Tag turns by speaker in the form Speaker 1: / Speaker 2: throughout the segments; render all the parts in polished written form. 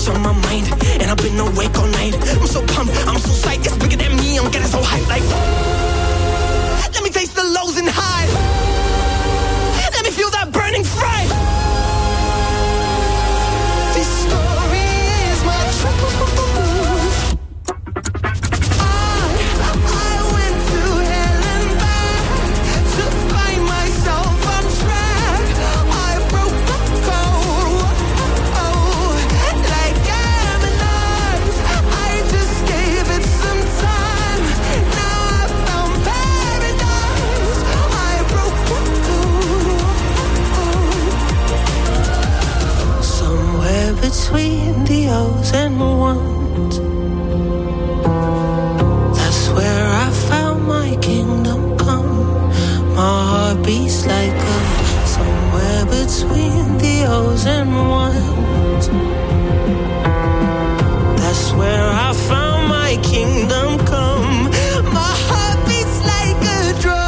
Speaker 1: what's on my mind, and I've been awake all night. I'm so pumped, I'm so psyched, it's bigger than me, I'm getting so hyped like, let me taste the lows and highs. Let me feel that burning fright. This story is my truth. I went to hell and back to find myself on track. I broke the code, like Gemini's. I just gave it some time. Now I found paradise. I broke the code. Somewhere between the O's and ones, that's where I found my kingdom come. My heart beats like a, somewhere between the O's and ones, that's where I found my kingdom come. My heart beats like a drum.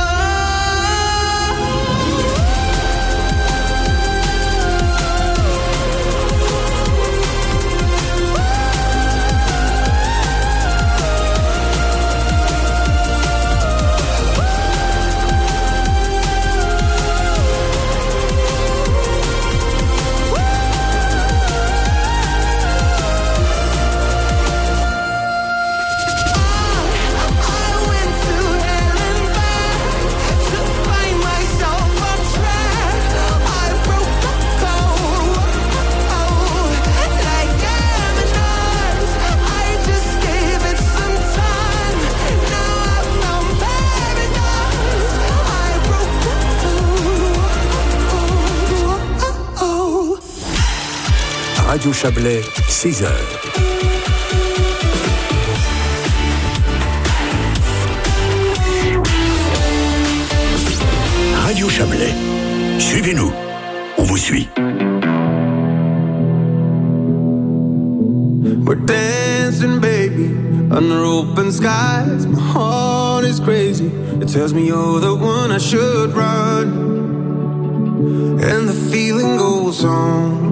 Speaker 2: Radio Chablais, 6h. Radio Chablais. Suivez-nous. On vous suit.
Speaker 3: We're dancing, baby, under open skies. My heart is crazy. It tells me you're the one I should run. And the feeling goes on.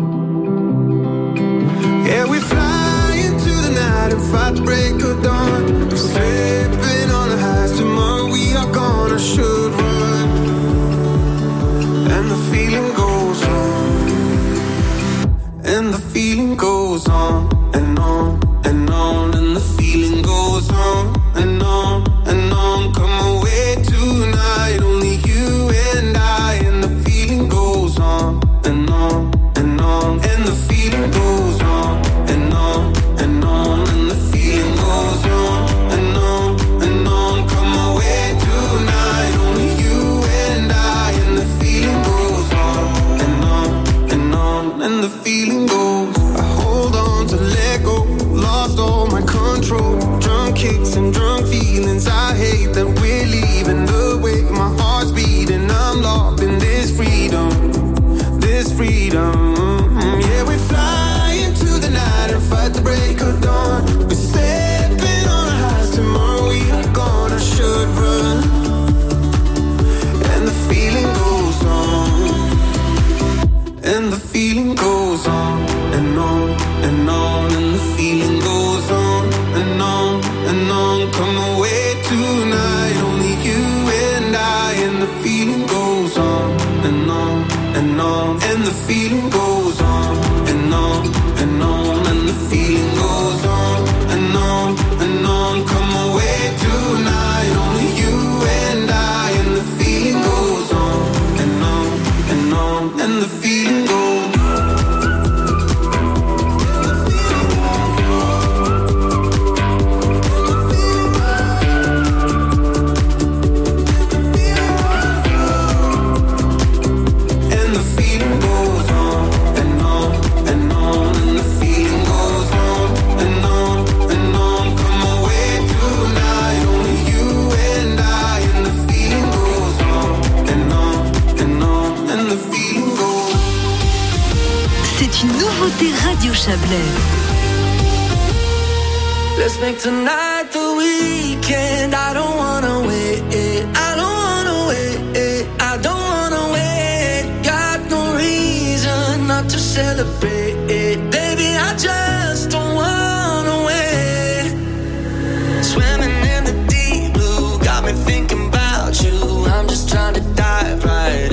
Speaker 3: Yeah, we fly into the night and fight the break of dawn. We're slipping on the highs. Tomorrow we are gonna should run. And the feeling goes on. And the feeling goes on and on and on. And the feeling goes on and on and on. Come away tonight, only you and I. And the feeling goes on and on and on. And the feeling goes on and on and on. And the feeling goes on and on and on. Come away tonight, only you and I. And the feeling goes on and on and on. And the feeling goes. I hold on to let go. Lost all my control. Drunk kicks and drunk feelings. I hate that we're leaving the way my heart's beating. I'm locked in this freedom. This freedom. Yeah, we fly into the night and fight the break of dawn. We're stepping on our highs. Tomorrow we are gonna should run. And the feeling goes on. And the feeling goes on and on and on. And the feeling goes on and on and on. Come away tonight, only you and I. And the feeling goes on and on and on. And the feeling goes on and on and on. And the feeling goes on and on and on. Come away tonight, only you and I. And the feeling goes on and on and on. And the feeling goes.
Speaker 4: Radio Chablais.
Speaker 1: Let's make tonight the weekend. I don't wanna wait. I don't wanna wait. I don't wanna wait. Got no reason not to celebrate. Baby, I I just don't wanna wait. Swimming in the deep blue, got me thinking about you. I'm just trying to dive right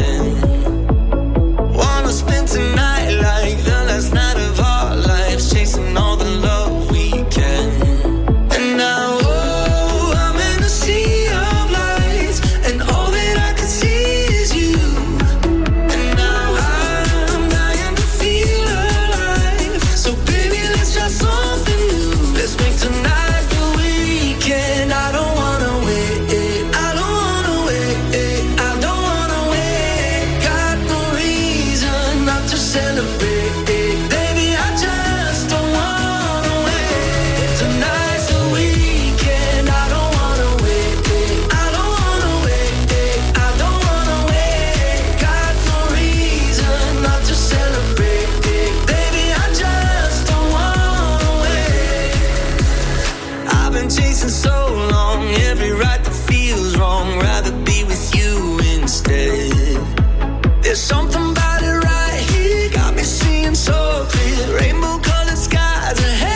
Speaker 1: in. Wanna spend tonight like the last night of our lives, chasing all the love we can. And now, oh, I'm in a sea of lights, and all that I can see is you. And now I'm dying to feel alive. So baby, let's try something new. Let's make tonight the weekend. I don't wanna wait. I don't wanna wait. I don't wanna wait. Got no reason not to celebrate. Baby, I just don't wanna wait. Tonight's the weekend. I don't wanna wait. I don't wanna wait. I don't wanna wait. Got no reason not to celebrate. Baby, I just don't wanna wait. I've been chasing so long, every right that feels wrong. Rather be with you instead. There's something about it right here, got me seeing so clear. Rainbow colored skies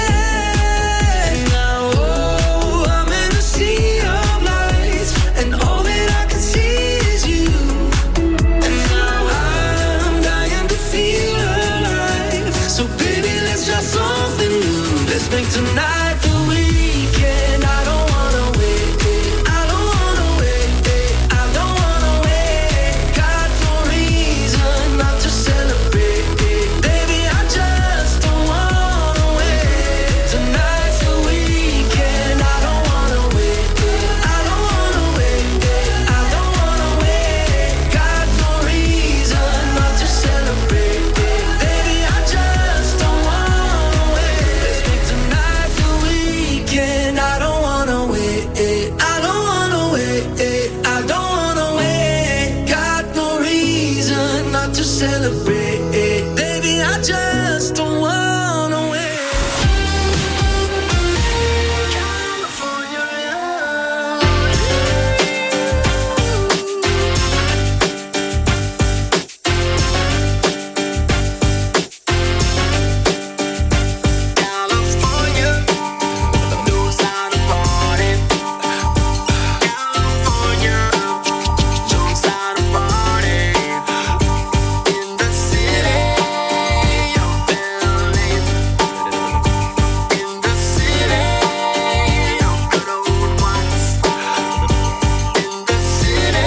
Speaker 1: ahead. Now, oh, I'm in a sea of lights, and all that I can see is you. And now I'm dying to feel alive. So baby, let's try something new. Let's make tonight the weekend. I don't wanna wait. I don't wanna wait. I don't wanna wait. Got no reason not to celebrate. Baby, I just don't wanna wait. Tonight's the weekend. I don't wanna wait. I don't wanna wait. I don't wanna wait. Got no reason not to celebrate. Baby, I just don't wanna wait. Let's make tonight the weekend. I don't wanna wait. I don't wanna wait. I don't wanna wait. Got no reason not to celebrate. Baby, I just don't wanna wait. California, knows how to party. California, knows how to party. In the city of Berlin, in the city of good old ones, in the city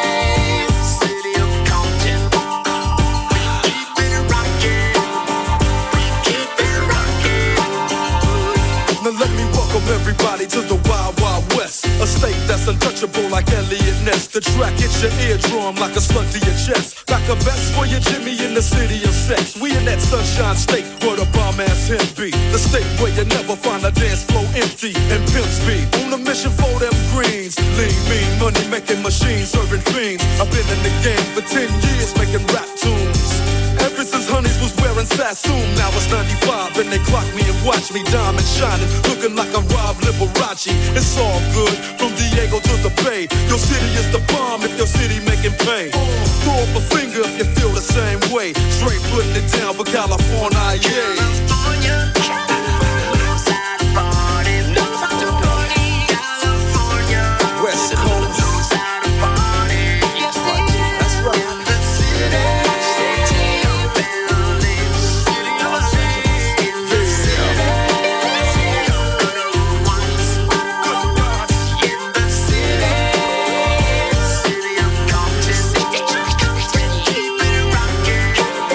Speaker 1: of Compton. We keep it rocking, we keep it rocking.
Speaker 4: Now let me welcome everybody to the Wild Wild West, a state that's untouchable like Elliot Ness. The track hits your eardrum like a slug to your chest. Like a vest for your Jimmy in the city of sex. We in that sunshine state where the bomb ass him be. The state where you never find a dance floor empty and pimp speed. On a mission for them greens. Lean, mean, money making machines, serving fiends. I've been in the game for 10 years making rap tunes. Ever since Honeys was wearing Sassoon, now it's 95 and they clock me and watch me diamond shining, looking like a Rob Liberace. It's all good from Diego to the Bay. Your city is the bomb if your city making pay. Throw up a finger if you feel the same way. Straight putting it down for California, yeah.
Speaker 1: California, knows how to party. Knows how to party. California,
Speaker 4: West Coast.
Speaker 1: knows how to party. Yes, they do.
Speaker 4: That's right.
Speaker 1: In the city of Berlin, city of Los Angeles, in the city of good old ones, in the city of Compton. We keep it rocking.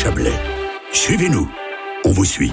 Speaker 2: Chablais. Suivez-nous, on vous suit.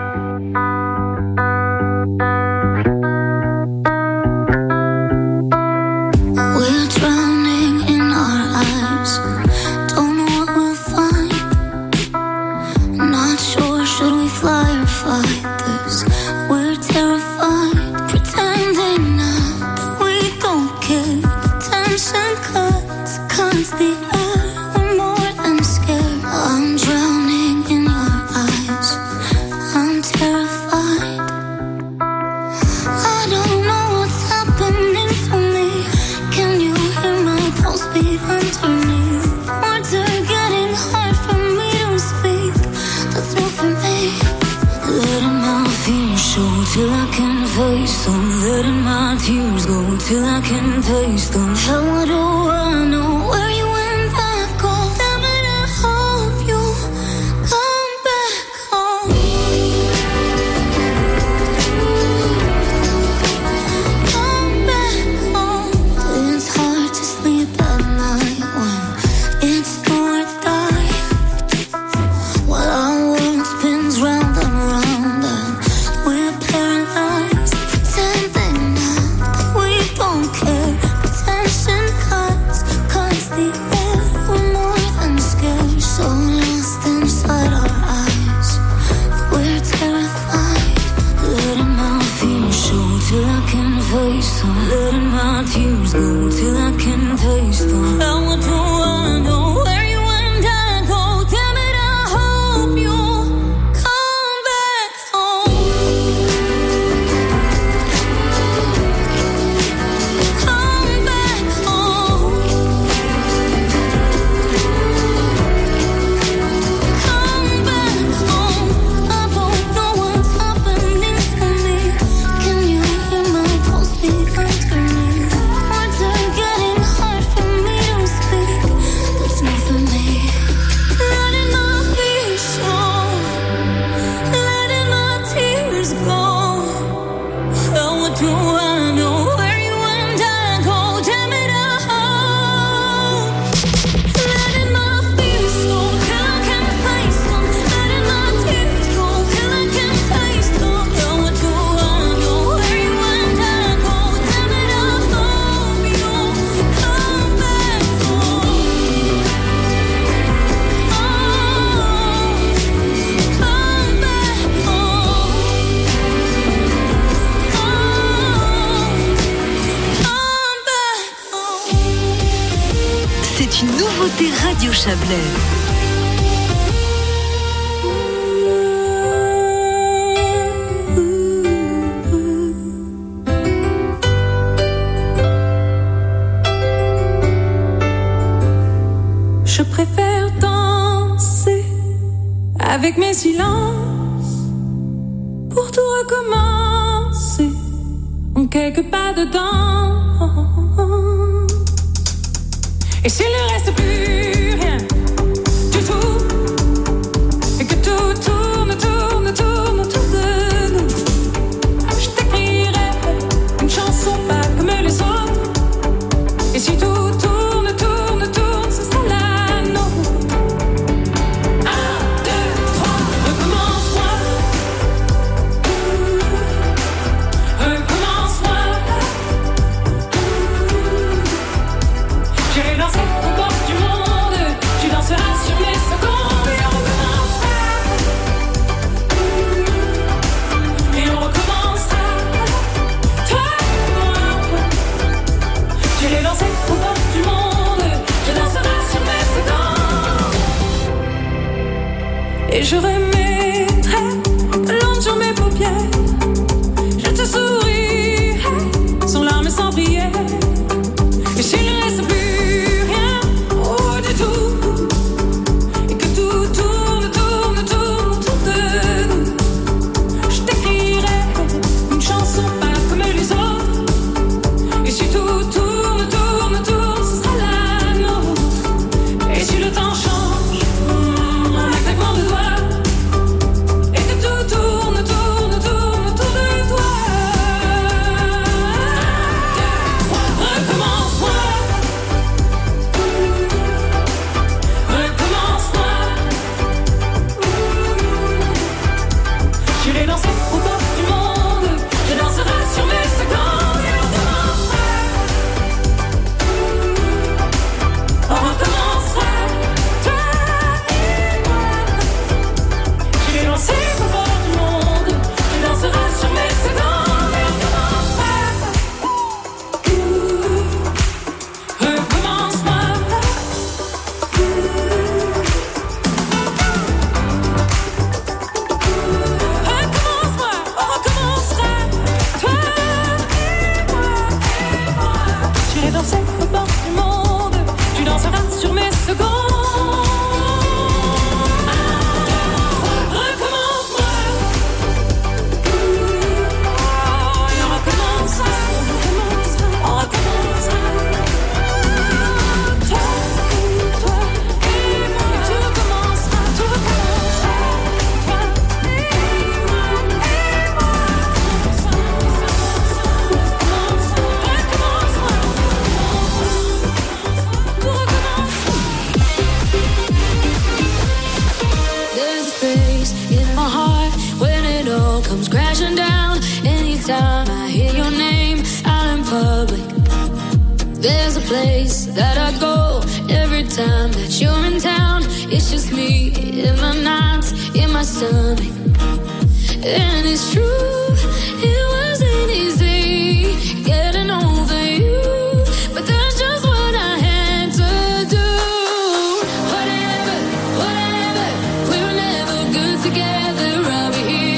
Speaker 5: Till I can taste them. How do I know where you went back home? Damn it, I hope you come back home. Come back home. It's hard to sleep at night when it's do or die. While our world spins round and round and we're paralyzed, pretending that we don't care. Tension cuts the air. We're more than scared, so lost inside our eyes. We're terrified, letting my fears show till I can face them. Letting my tears go till I can taste them. Now what do I know where you and I go? Damn it, I hope you come back home. Come back home. Come back home. I don't know what's happening to me. Can you hear my pulse beat underneath? Words are getting hard for me to speak. That's not for me. Letting my fears show, letting my tears go. How do I know where you and I go? Damn it, I hope. Letting my fears go till I can face them. Letting my tears go till I can taste them. How do I know where you and I go? Damn it, I hope you come back home. Come back home.
Speaker 6: C'est une nouveauté Radio Chablais.
Speaker 5: Je préfère danser avec mes silences pour tout recommencer en quelques pas dedans. Et s'il ne reste plus rien du tout, et que tout tourne, tourne, tourne autour de nous, je t'écrirai une chanson pas comme les autres. Et si tout tourne, tourne, tourne, ce sera la nôtre. 1, 2, 3, recommence-moi. Recommence-moi. J'irai danser au bord du monde. Tu danseras sur mes secondes. Et on recommencera. Et on recommencera. Toi et moi. J'irai danser au bord du monde. Je danserai sur mes secondes. Et je remettrai de l'encre sur mes paupières. Je te sourirai sans larmes et sans prière. Et s'il ne reste plus rien, oh du tout, et que tout tourne, tourne, tourne autour de nous, je t'écrirai une chanson pas comme les autres. Et si tout tourne, tourne, tourne, ce sera la nôtre. Et si le temps change, en un claquement de doigts,
Speaker 7: du monde, tu danseras sur mes secondes.
Speaker 5: Comes crashing down anytime I hear your name out in public. There's a place that I go every time that you're in town. It's just me in my nights, in my stomach. And it's true, it wasn't easy getting over you, but that's just what I had to do. Whatever, we were never good together. I'll be here.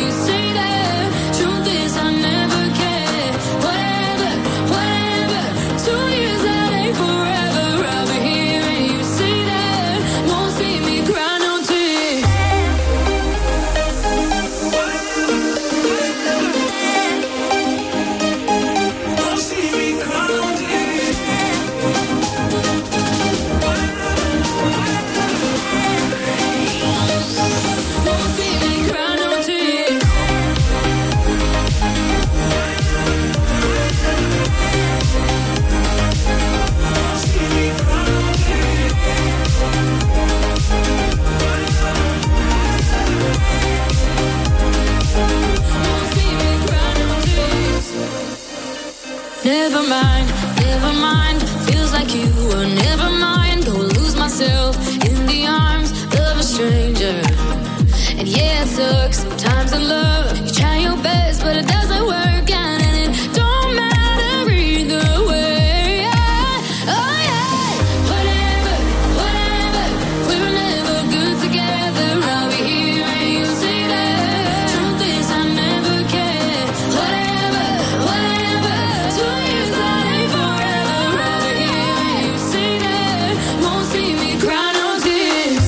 Speaker 5: Never mind, feels like you were never mind. Go lose myself in the arms of a stranger. And yeah, it sucks sometimes in love. You try your best, but it doesn't work out, and it don't matter either way. Yeah. Oh yeah, whatever, we were never good together. I'll be here and you see that. Truth is I never cared. Whatever, 2 years that ain't forever. I'll be here and you see that. Won't see me cry no tears.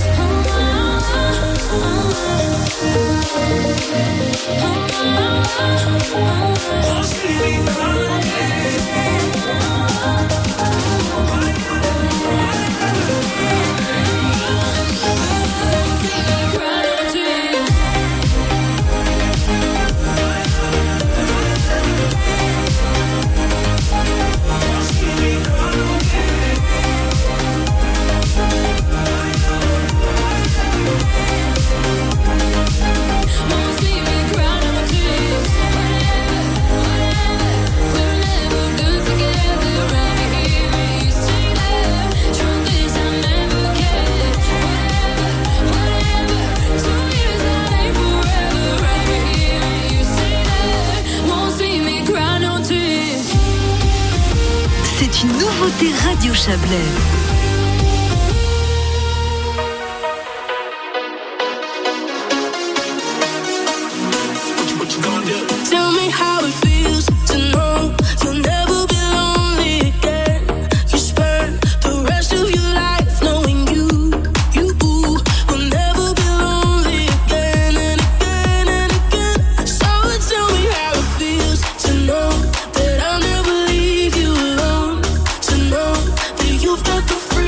Speaker 5: Won't see me cry no tears.
Speaker 6: C'est une nouveauté Radio Chablais.
Speaker 5: Tell me how it feels to know you'll never be lonely again. You spend the rest of your life knowing you will never be lonely again and again and again. So tell me how it feels to know that I'll never leave you alone. To know that you've got the freedom.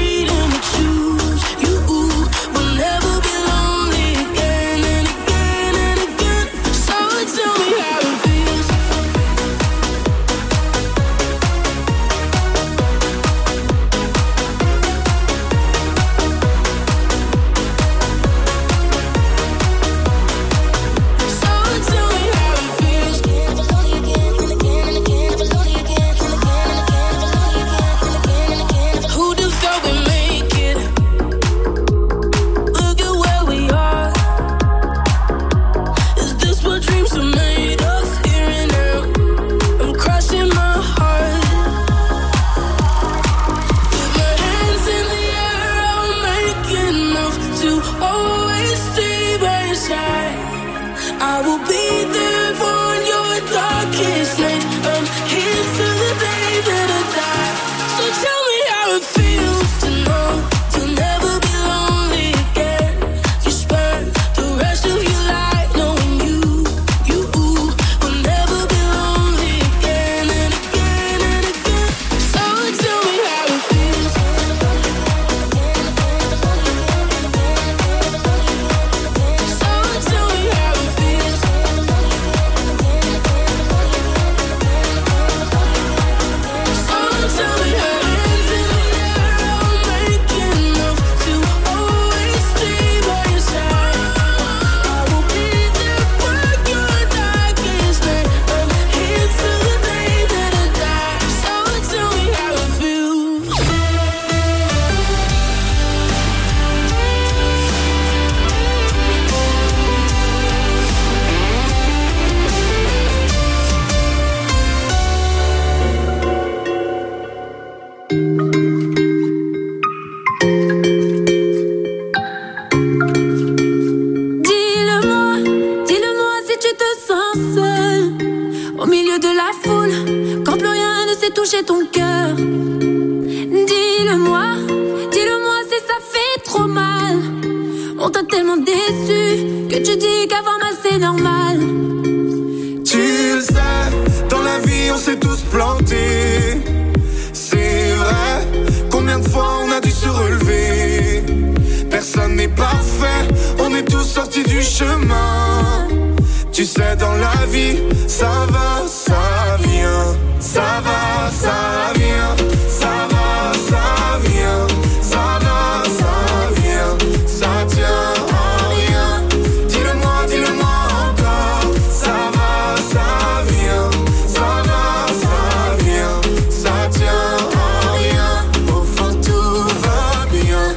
Speaker 3: chemin. Tu sais, dans la vie, ça va, ça vient. Ça va, ça vient. Ça va, ça vient. Ça va, ça vient. Ça tient à rien. Dis-le-moi encore. Ça va, ça vient. Ça va, ça vient. Ça tient à rien. Au fond, tout va bien.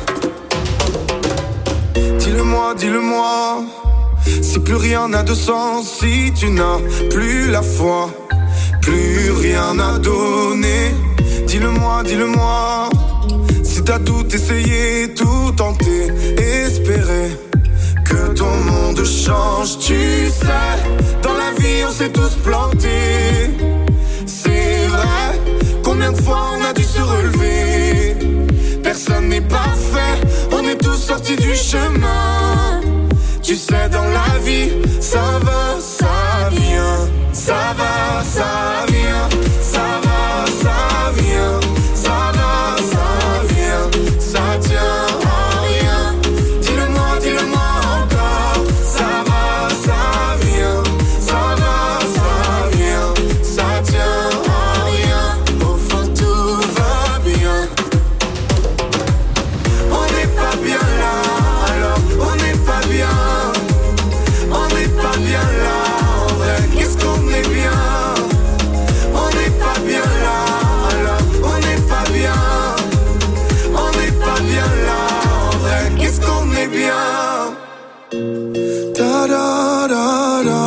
Speaker 3: Dis-le-moi. Si plus rien n'a de sens, si tu n'as plus la foi, plus rien à donner. Dis-le-moi. Si t'as tout essayé, tout tenté, espéré que ton monde change. Tu sais, dans la vie on s'est tous plantés. C'est vrai, combien de fois on a dû se relever. Personne n'est parfait, on est tous sortis du chemin. Tu sais, dans la vie, ça va, ça vient. Ça va, ça vient. Ça va, ça vient. Ça va, ça vient. Ça tient à rien. Dis-le-moi encore. Ça va, ça vient. Ça va, ça vient. Ça tient à rien. Au fond, tout va bien. On n'est pas bien là, alors on n'est pas bien. On n'est pas bien là, en vrai, qu'est-ce qu'on est bien. On n'est pas bien là, alors on n'est pas bien. On n'est pas bien là, en vrai, qu'est-ce qu'on est bien. Da da da da.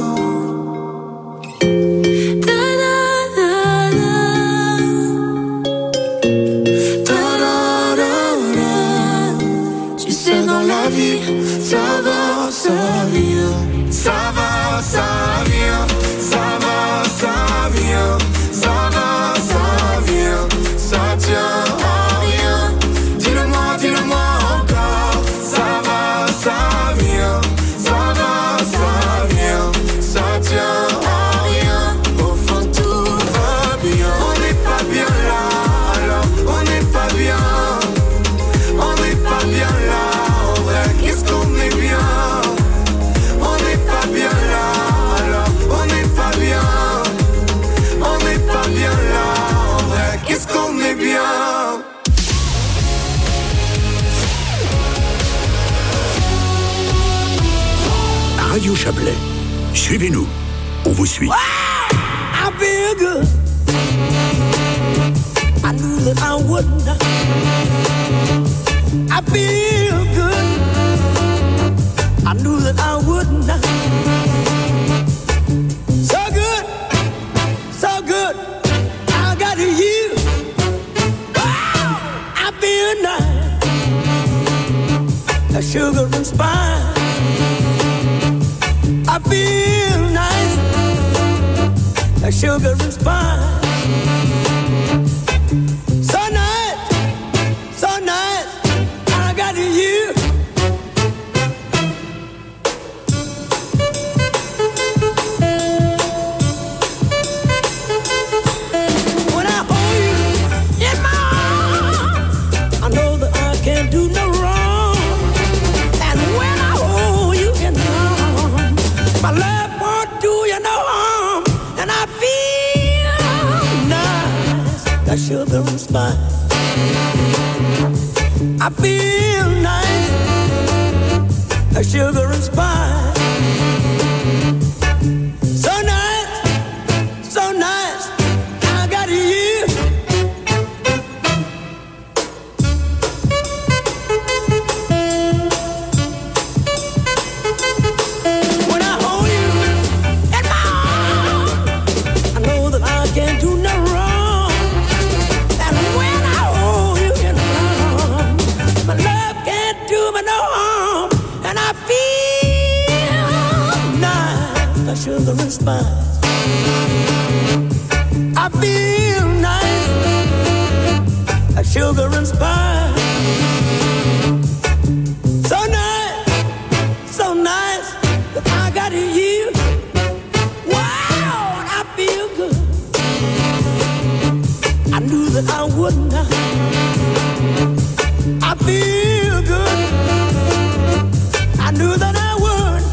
Speaker 3: Tu sais, dans la vie, ça va, ça vient. Ça va, ça vient. Ça va, ça vient. Ça va, ça vient. Ça tient à rien. Dis-le-moi encore. Ça va, ça vient. Ça va, ça vient. Ça tient à rien. Au fond, tout va bien. On n'est pas bien là, alors on n'est pas bien. On n'est pas bien là, en vrai, qu'est-ce qu'on est bien. On n'est pas bien là, alors on n'est pas bien. On n'est pas bien là, en vrai, qu'est-ce qu'on est bien.
Speaker 2: Radio Chablais. Suivez-nous. On vous suit.
Speaker 1: I feel good. I knew that I wouldn't. I feel good. I knew that I wouldn't. So good, so good. I got you. Wow, I feel nice. A sugar and spice. I feel nice. A sugar and spice. So nice, so nice. I got you. When I hold you in my arms, I know that I can't do no wrong. And when I hold you in my arms, my love won't do you no harm. And I feel nice, that sugar and spice. I feel nice, that sugar and spice. So nice, so nice, I got you. When I hold you in my arms, I know that I can't do no wrong. And when I hold you in my arms, my love can't do me no harm. And I feel nice, that sugar and spice. I feel nice, that sugar and spice. So nice, so nice, that I got you. Wow, I feel good. I knew that I wouldn't. I feel good. I knew that I would.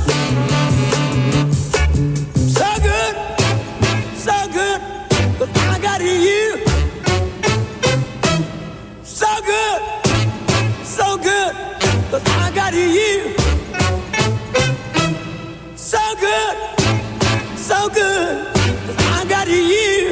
Speaker 1: you. So good, so good. I got you.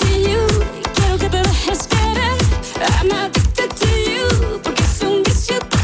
Speaker 5: I'm addicted to you, porque es un vicio.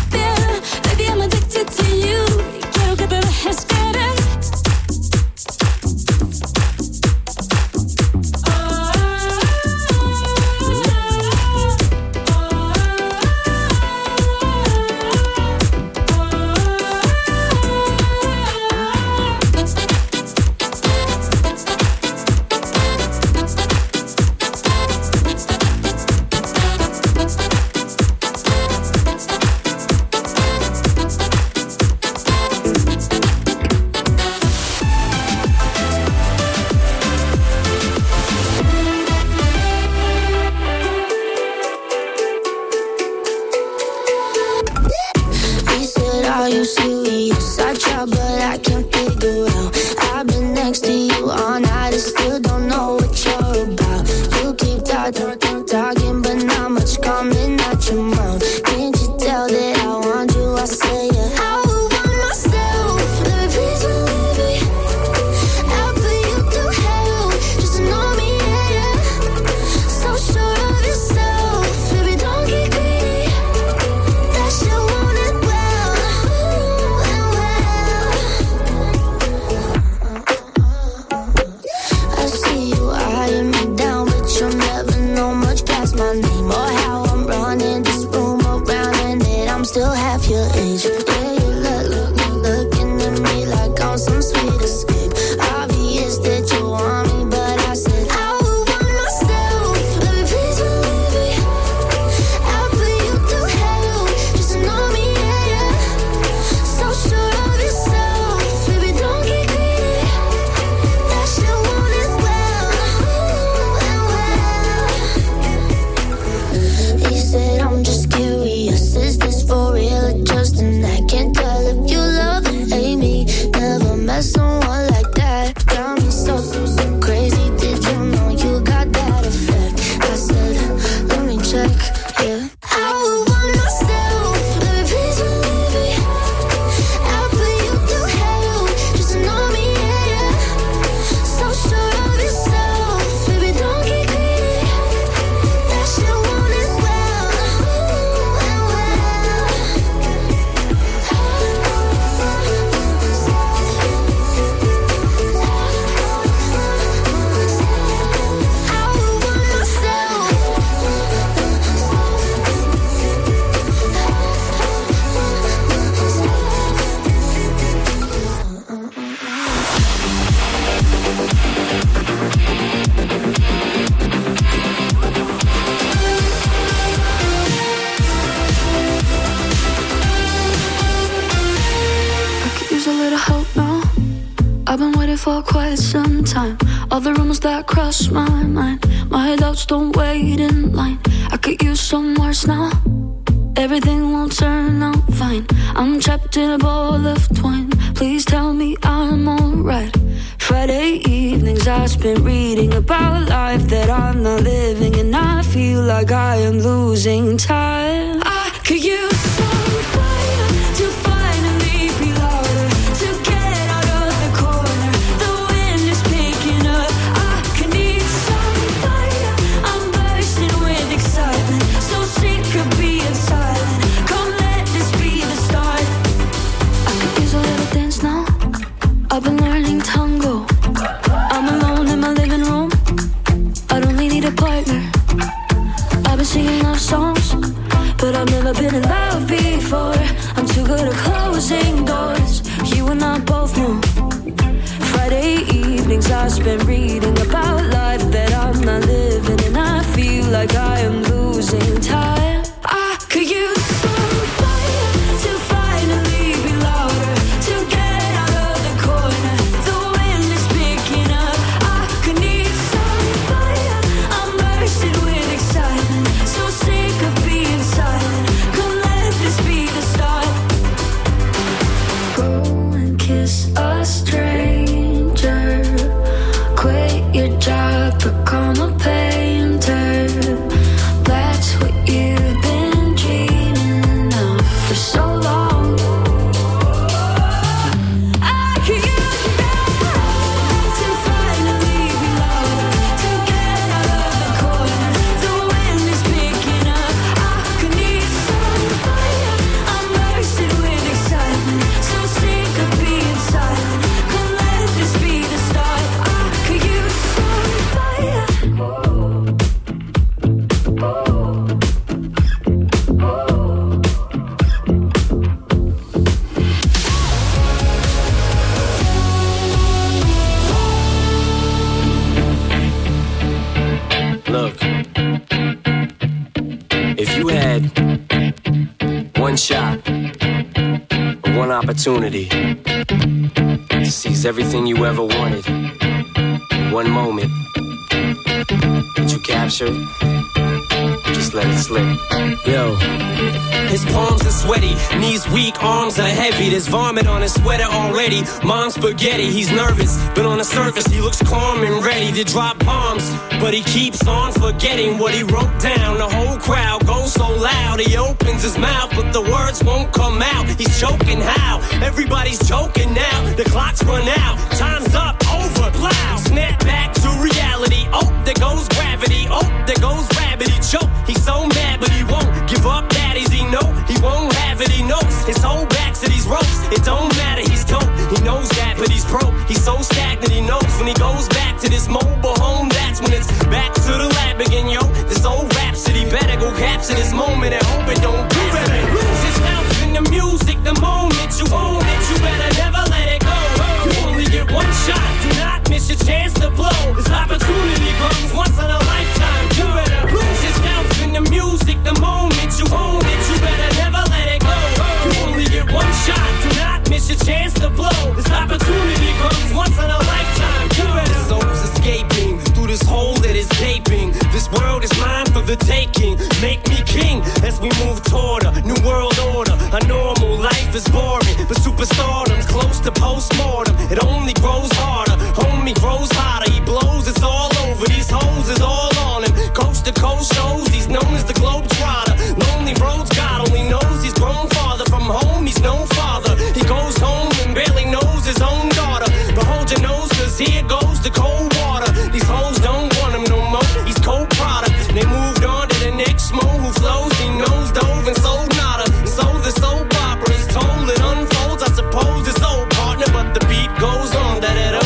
Speaker 5: know much past my name or how I'm running this room around, and that I'm still half your age. Yeah, you looking at me like I'm some sweet escape. Obvious that you want me, but I said I would want myself. Baby, please believe me. I'll put you through hell just to know me, yeah. So sure of yourself, baby, don't get greedy. That shit won't end well. He said I'm just curious, is this for real or just an act? Can't tell if you love or hate me. Never met someone like that. Got me so crazy. Did you know you got that effect? I said, let me check, yeah. I would want myself, baby, please believe me. I'll put you through hell just to know me, yeah. So sure of yourself, baby, don't get greedy. That shit won't end well. I would want myself.
Speaker 8: I could use a little help now. I've been waiting for quite some time. All the rumors that cross my mind, my doubts don't wait in line. I could use some words now. Everything won't turn out fine. I'm trapped in a ball of twine. Please tell me I'm alright. Friday evenings I spend reading about life that I'm not living, and I feel like I am losing time. I could use some fire to finally be louder, to get out of the corner. The wind is picking up. I could need some fire. I'm bursting with excitement, so sick of being silent. Come let this be the start. I could use a little dance now. I've been learning tango. I'm alone in my living room. I don't really need a partner. I've been singing love songs, but I've never been in love before. I'm too good at closing doors. You and I both know. Friday evenings I spend reading about life that I'm not living, and I feel like I am losing time. I could use some fire to finally be louder, to get out of the corner. The wind is picking up. I could need some fire. I'm bursting with excitement, so sick of being silent. Come let this be the start. Go and kiss a stranger. Quit your job, become a painter. That's what you've been dreaming of for so long. I could use that to finally be louder, to get out of the corner. The wind is picking up. I could need some fire. I'm bursting with excitement, so sick of being silent. Come let this be the start. I could use some fire.
Speaker 9: Look, if you had one shot, or one opportunity to seize everything you ever wanted in one moment, did you capture it? Just let it slip. Yo.
Speaker 10: His palms are sweaty, knees weak, arms are heavy. There's vomit on his sweater already. Mom's spaghetti, he's nervous, but on the surface he looks calm and ready to drop bombs. But he keeps on forgetting what he wrote down. The whole crowd goes so loud, he opens his mouth, but the words won't come out. He's choking how? Everybody's joking now. The clock's run out, time's up, over, plow. Snap back to reality. Oh, there goes gravity. Oh, there goes rabbit. He choke. He's so mad, but he won't give up. Daddies, he know he won't have it. He knows his whole back to these ropes. It don't matter. He's dope. He knows that, but he's pro. He's so stagnant. He knows when he goes back to this mobile home, that's when it's back to the lab again, yo. The forsaking. Make me king as we move toward a new world order. A normal life is boring, but superstardom's close to postmortem. It only grows harder, homie grows hotter. He blows, it's all over. These hoes is all on him. Coast to coast shows, he's known as the Globetrotter. Lonely roads, God only knows he's grown farther from home. He's no father. He goes home and barely knows his own daughter. But hold your nose, cause here goes the cold water. These hoes don't want him no more. He's cold product. They moved on to the next mo who flows. He knows dove and sold nada. And so the soap opera is told. It unfolds. I suppose it's old partner, but the beat goes on.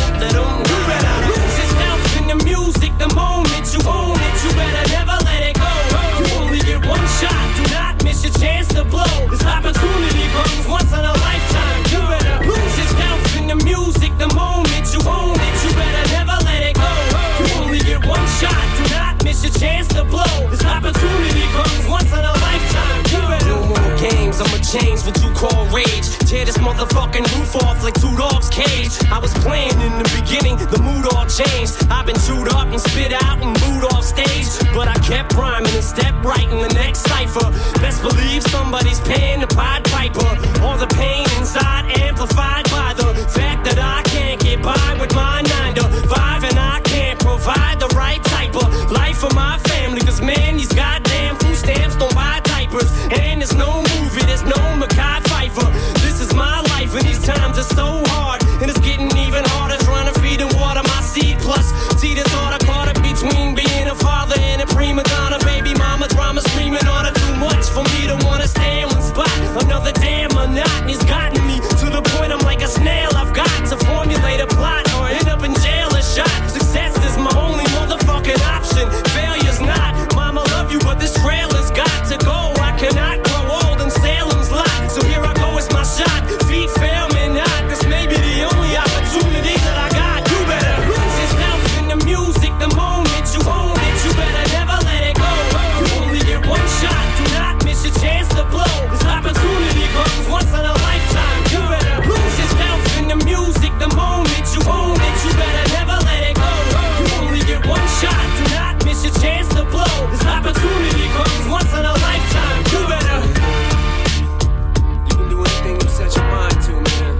Speaker 10: You better lose yourself in the music the moment you own it. You better never let it go. You only get one shot. Do not miss your chance to blow. This opportunity comes once in a lifetime. You better lose yourself in the music the moment you own it. You better never let it go. You only get one shot. Do not miss your chance to blow. This opportunity comes once in a lifetime. You better no more games. I'ma change what you call rage. Tear this motherfucking roof off like two dogs' cage. I was playing in the beginning, the mood all changed. I've been chewed up and spit out and booed off stage, but I kept rhyming and stepped right in the next cipher. Best believe somebody's paying the Pied Piper. All the pain inside amplified by the fact that I can't get by with my 9 to 5, and I can't provide the right type of life for my family. Cause man, these goddamn food stamps don't buy diapers, and there's no movie, there's no Mekhi Phifer. This is my life and these times are so hard, and it's getting even harder trying to feed and water my seed. Plus, see this order caught up between being a father and a prima donna. Baby mama drama screaming on her too much for me to wanna stay in one spot. Another damn monotony's gotten me to the point I'm like a snail. I've got to formulate a plot or end up in jail or shot. Success is my only motherfucking option. Failure's not. Mama love you, but this trailer's got to go. I cannot grow old in Salem's lot. So here I go, it's my shot. Feet fail me not. This may be the only opportunity that I got. You better lose yourself in the music the moment you own it. You better never let it go. You only get one shot. Do not miss your chance to blow. This opportunity comes once in a lifetime. You better lose yourself in the music the moment you own it. You better never let it go. You only get one shot. Do not miss your chance to blow. This opportunity comes once in a lifetime. You better. You can do anything you set your mind to, man.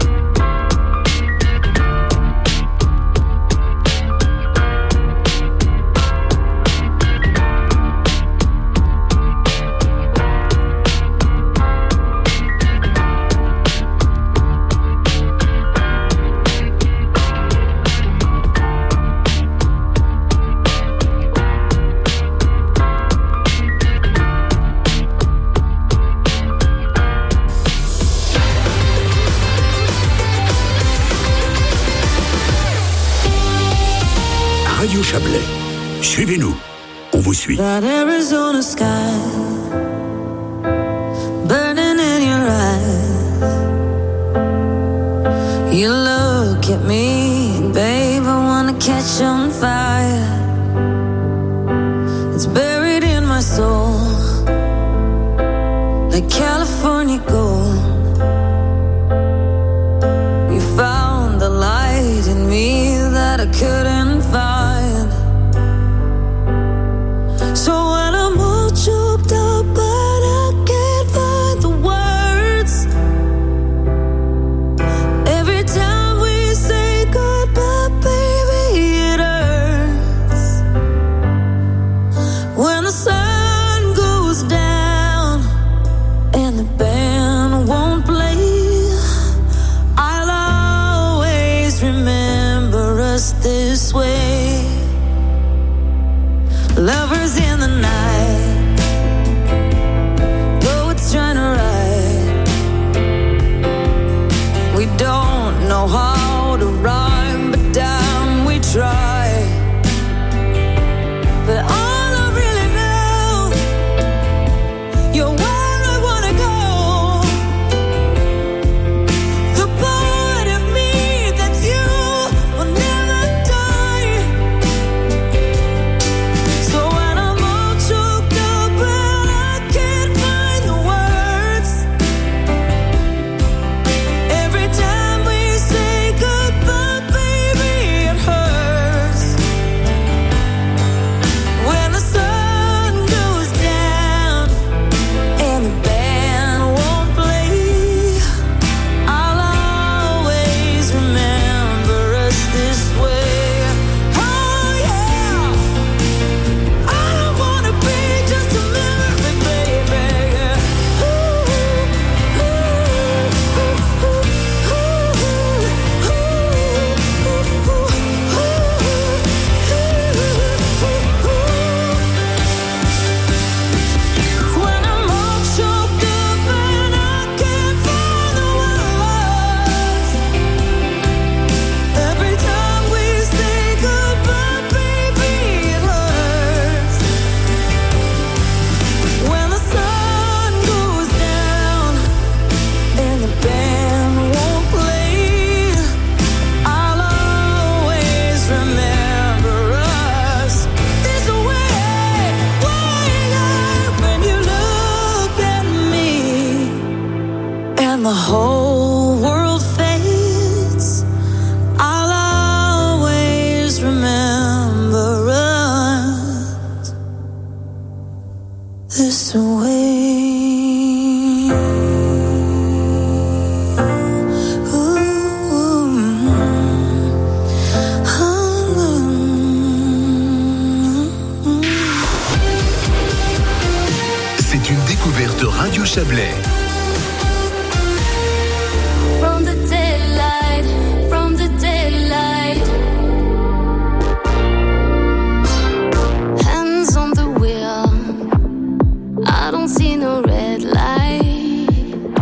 Speaker 2: Radio Chablais. Suivez-nous. On vous suit.
Speaker 11: That Arizona sky burning in your eyes. You look at me, babe, I wanna catch on fire. It's buried in my soul like California gold. You found the light in me that I couldn't find. So when I'm all choked up but I can't find the words, every time we say goodbye, baby, it hurts. When the sun goes down and the whole world fades, I'll always remember us this way.
Speaker 12: C'est une découverte Radio Chablais.
Speaker 5: From the daylight, from the daylight. Hands on the wheel, I don't see no red light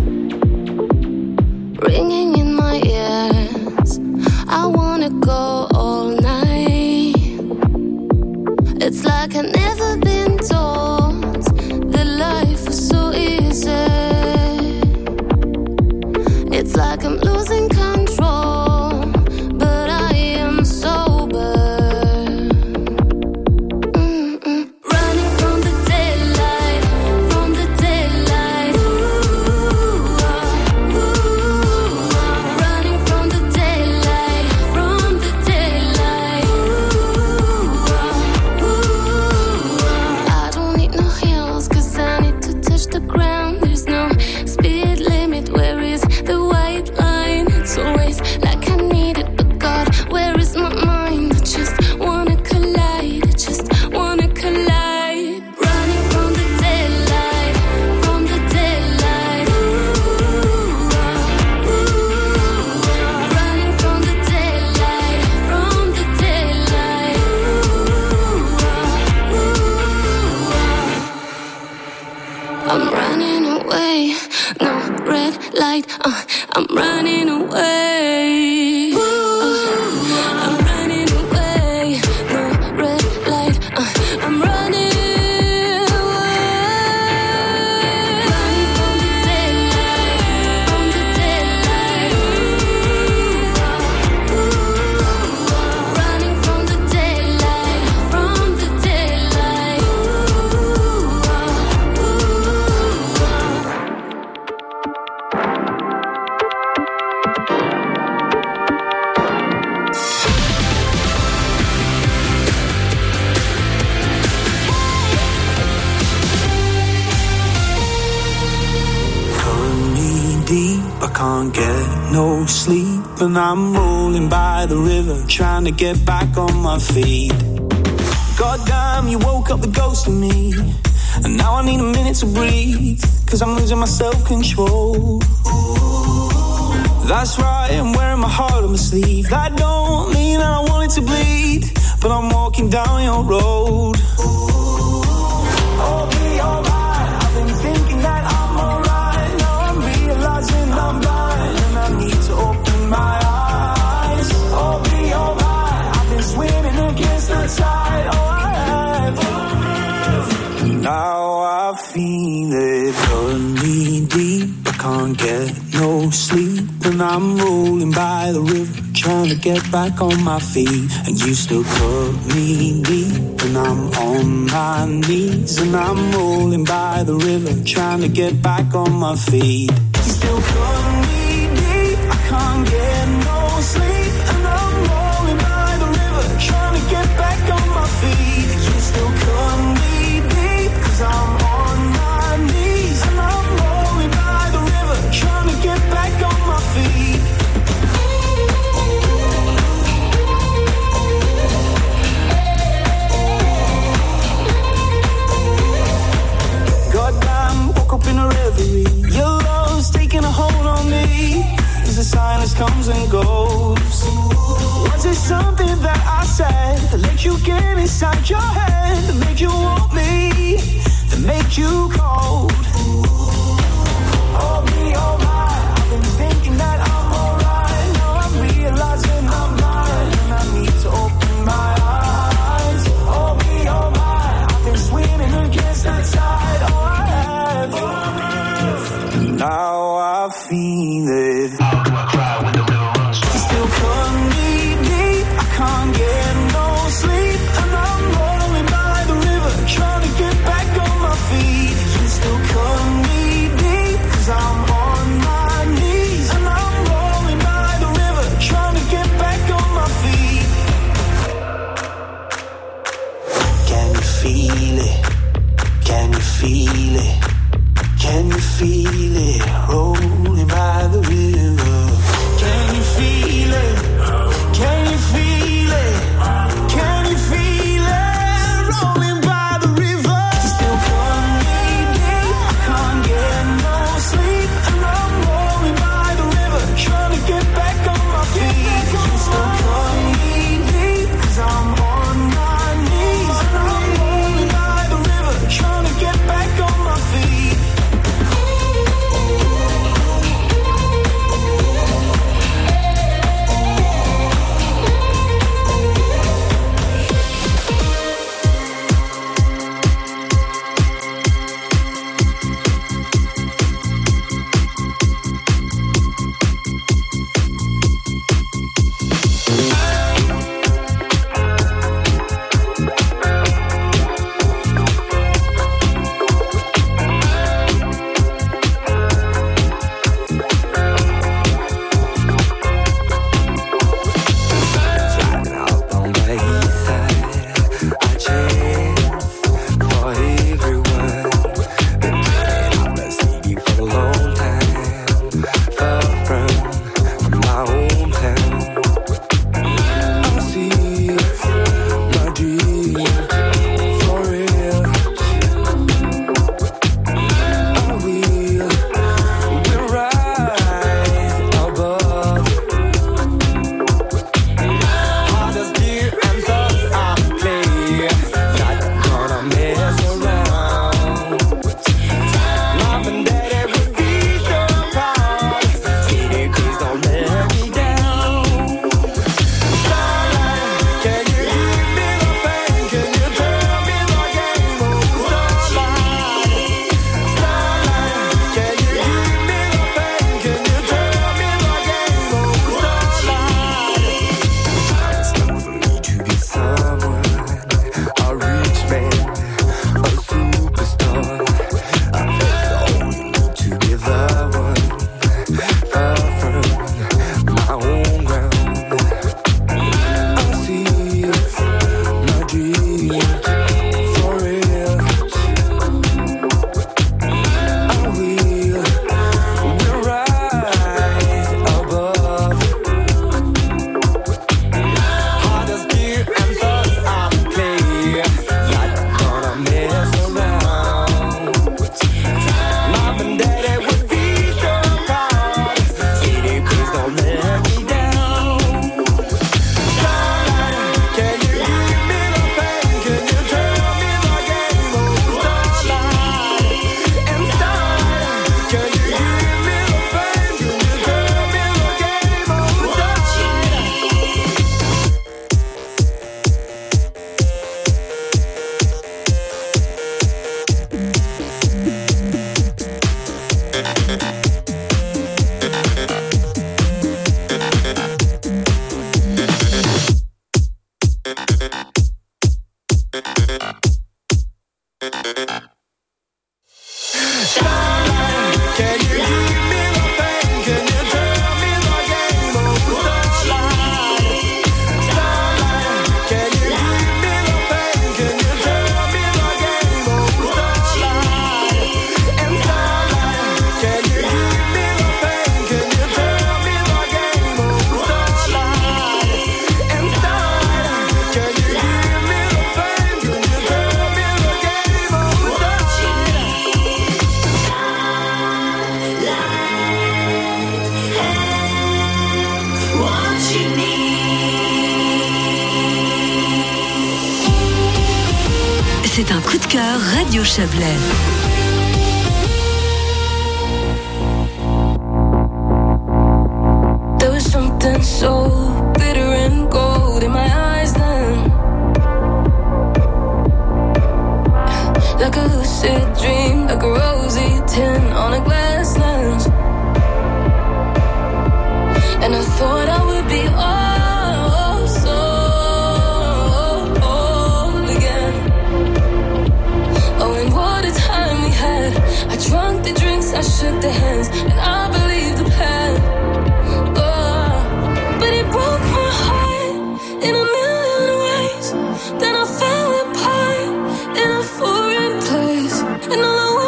Speaker 5: ringing in my ears. I wanna go all night. It's like I've never been told that life was so easy. It's like I'm losing control, but I am sober. Running from the daylight, from the daylight. Running from the daylight, from the daylight. I don't need no heels, 'cause I need to touch the ground. There's no speed limit, where is the white line? It's always like I need it, but God, where is my mind? I just wanna collide, I just wanna collide. Running from the daylight, from the daylight. Running from the daylight, from the daylight. I'm running away, no red light, I'm running away. I'm running away, no red light, I'm running away. Running from the daylight, from the daylight. Running from the daylight, from the daylight.
Speaker 3: Cut me deep, I can't get no sleep, and I'm rolling by the river, trying to get back on my feet. Goddamn, you woke up the ghost in me, and now I need a minute to breathe, 'cause I'm losing my self-control. That's right, I'm wearing my heart on my sleeve. That don't mean that I want it to bleed, but I'm walking down your road. I'll be alright, I've been thinking that I'm alright. Now I'm realizing I'm blind, and I need to open my eyes. I'll be alright, I've been swimming against the tide. Oh, I have. Now I feel it, cut me deep, I can't get no sleep, and I'm rolling by the river, trying to get back on my feet, and you still cut me deep, and I'm on my knees, and I'm rolling by the river, trying to get back on my feet. You still cut me deep, I can't get no sleep, and I'm rolling by the river, trying to get back on my feet. You still cut me deep, 'cause I'm on my knees, and I'm rolling by the river, trying to get back on my feet. Goddamn, woke up in a reverie. Your love's taking a hold on me, as the silence comes and goes. Was it something that I said that let you get inside your head, that made you want me, that made you cold? I'll be alright, I've been thinking that I'm alright. Now I'm realizing I'm blind, and I need to open my eyes. I'll be alright, I've been swimming against the tide. Oh, I have. Now I feel it. How do I cry when the river runs dry? You still cut me deep, I can't get no sleep, and I'm rolling by the river, trying to get back on my feet. You feel it? Can you feel it? Rolling by the river. Can you feel it? Can you feel it? Can you feel it? Rolling by the river. Still pulling me deep. Can't get no sleep. And I'm rolling by the river, trying to get back on my feet. Still pulling me deep, 'cause I'm on my knees. And I'm rolling by the river, trying to get back on my feet.
Speaker 6: C'est un coup de cœur Radio Chablais.
Speaker 8: There was something so bitter and cold in my eyes then, like a lucid dream, like a rosy tin on a glass lens. And I thought I would be oh so old again. Oh, and what a time we had. I drank the drinks, I shook the hands, and I believed the plan. But it broke my heart in a million ways. Then I fell apart in a foreign place, and all I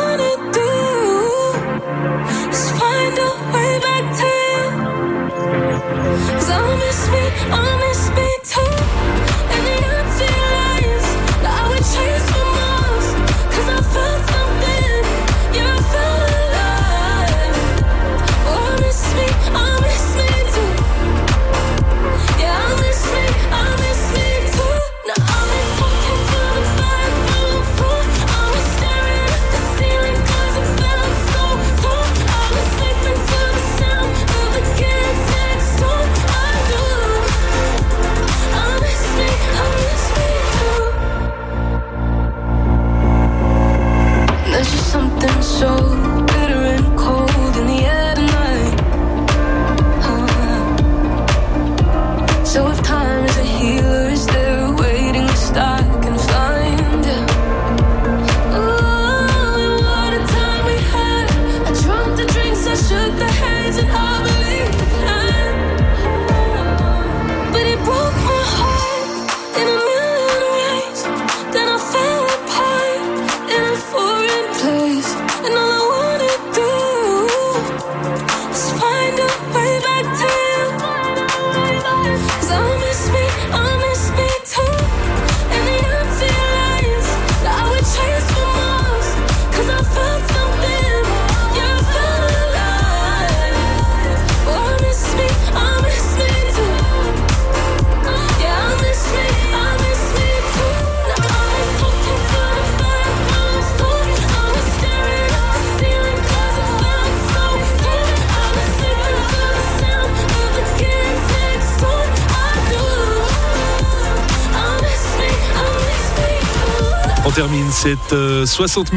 Speaker 13: On termine cette 60 minutes.